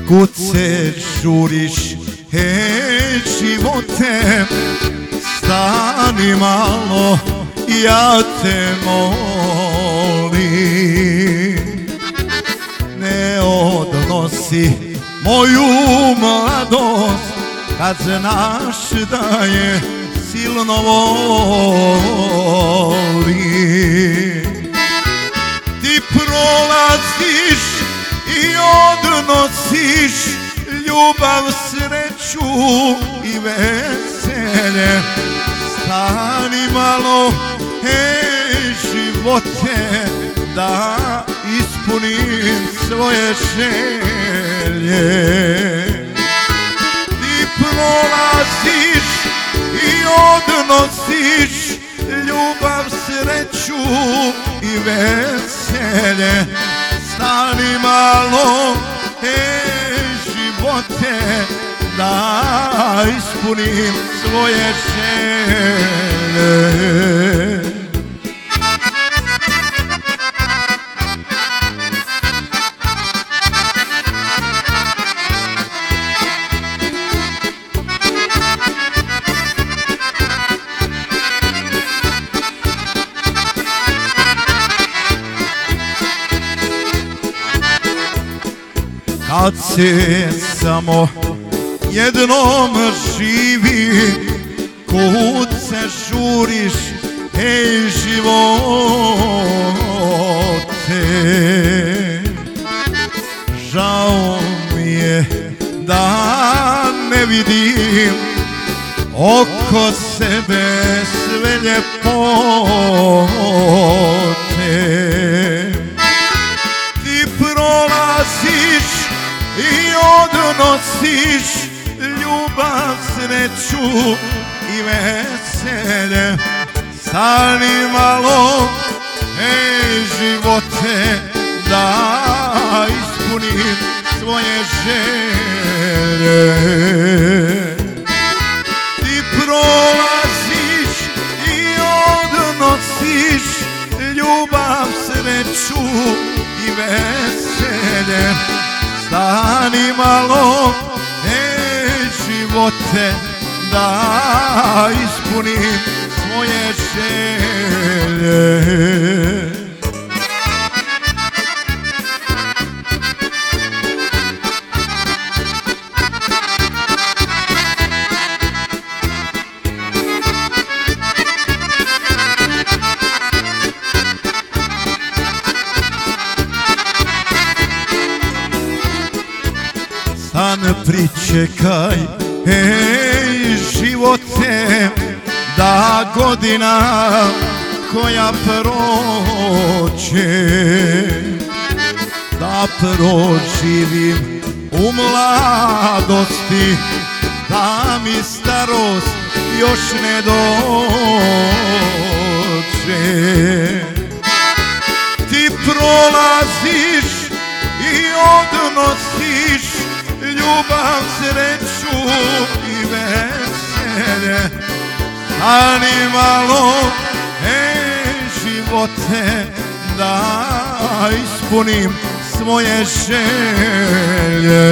kud se žuriš, hej živote, stani malo, ja te molim. Ne odnosi moju mladost, kad znaš da je silno volim. Ti prolaziš i odnosiš ljubav, sreću i veselje. Stani malo, hej živote, da ispunim svoje želje. Ti prolaziš i odnosiš ljubav, sreću i veselje. Stani malo, hej živote, da ispunim svoje želje. Kad se samo jednom živi, kud se žuriš, hej živote. Žao mi je da ne vidim oko sebe sve ljepote. Ti prolaziš i odnosiš ljubav, sreću i veselje. Stani malo, hej živote, da ispunim svoje želje. Ti prolaziš i odnosiš ljubav, sreću i veselje. Stani malo, hej živote, da ispunim svoje želje. Stan pričekaj, hej živote, da godina koja prođe, da proživim u mladosti, da mi starost još ne dođe. Ti prolaziš i odnosiš ljubav, sreću i veselje. Stani malo, hej živote, da ispunim svoje želje.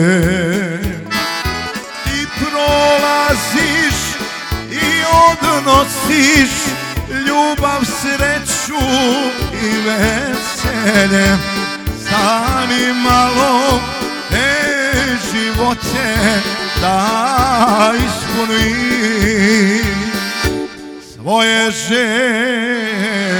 Ti prolaziš i odnosiš ljubav, sreću i veselje. Stani malo, hej živote, da ispunim svoje želje.